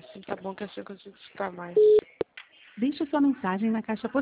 assim tá bom que assim eu consigo escutar mais. Deixe sua mensagem na caixa postal.